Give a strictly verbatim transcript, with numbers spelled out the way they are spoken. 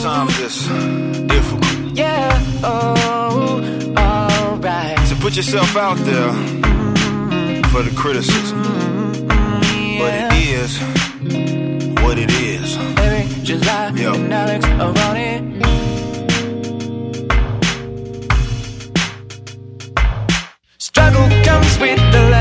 Sometimes it's difficult. Yeah, oh, alright. To put yourself out there for the criticism. Yeah. But it is what it is. Baby, July Yo. and Alex are on it. Struggle comes with the light.